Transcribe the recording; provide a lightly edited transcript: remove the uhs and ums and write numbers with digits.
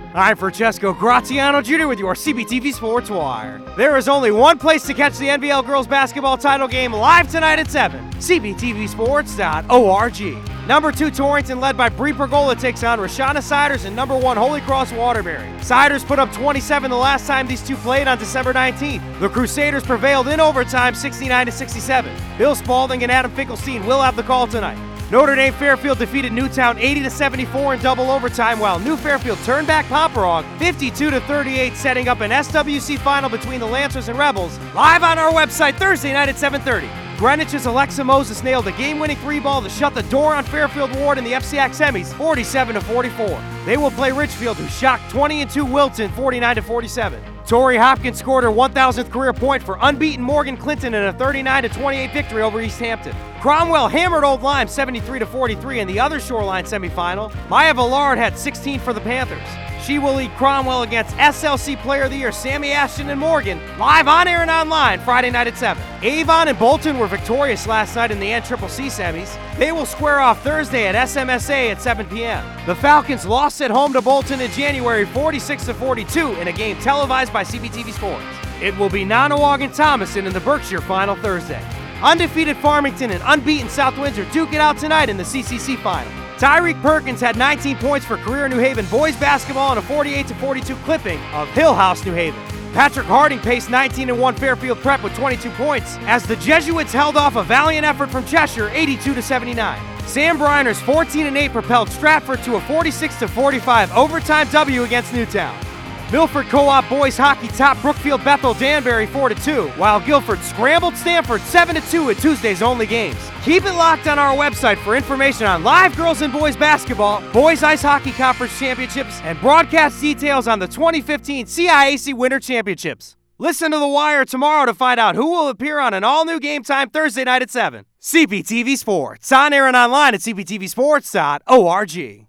I'm Francesco Graziano Jr. with your CBTV Sports Wire. There is only one place to catch the NBL girls basketball title game live tonight at 7, cbtvsports.org. Number 2 Torrington, led by Bree Pergola, takes on Rashana Siders and number 1 Holy Cross Waterbury. Siders put up 27 the last time these two played on December 19th. The Crusaders prevailed in overtime 69-67. Bill Spalding and Adam Finkelstein will have the call tonight. Notre Dame Fairfield defeated Newtown 80-74 in double overtime, while New Fairfield turned back Pomperaug 52-38, setting up an SWC final between the Lancers and Rebels, live on our website Thursday night at 7:30. Greenwich's Alexa Moses nailed a game-winning 3-ball to shut the door on Fairfield Ward in the FCX semis 47-44. They will play Richfield, who shocked 20-2 Wilton 49-47. Tori Hopkins scored her 1,000th career point for unbeaten Morgan Clinton in a 39-28 victory over East Hampton. Cromwell hammered Old Lyme 73-43 in the other Shoreline semifinal. Maya Villard had 16 for the Panthers. She will lead Cromwell against SLC Player of the Year Sammy Ashton and Morgan, live on air and online Friday night at 7. Avon and Bolton were victorious last night in the NCCC semis. They will square off Thursday at SMSA at 7 p.m. The Falcons lost at home to Bolton in January 46-42 in a game televised by CBTV Sports. It will be Nanawagan and Thomason in the Berkshire final Thursday. Undefeated Farmington and unbeaten South Windsor duke it out tonight in the CCC final. Tyreek Perkins had 19 points for career New Haven boys basketball in a 48-42 clipping of Hill House, New Haven. Patrick Harding paced 19-1 Fairfield Prep with 22 points as the Jesuits held off a valiant effort from Cheshire 82-79. Sam Briner's 14-8 propelled Stratford to a 46-45 overtime W against Newtown. Milford Co-op boys hockey topped Brookfield Bethel Danbury 4-2, while Guilford scrambled Stanford 7-2 in Tuesday's only games. Keep it locked on our website for information on live girls and boys basketball, boys ice hockey conference championships, and broadcast details on the 2015 CIAC Winter Championships. Listen to The Wire tomorrow to find out who will appear on an all-new Game Time Thursday night at 7. CBTV Sports, on air and online at cbtvsports.org.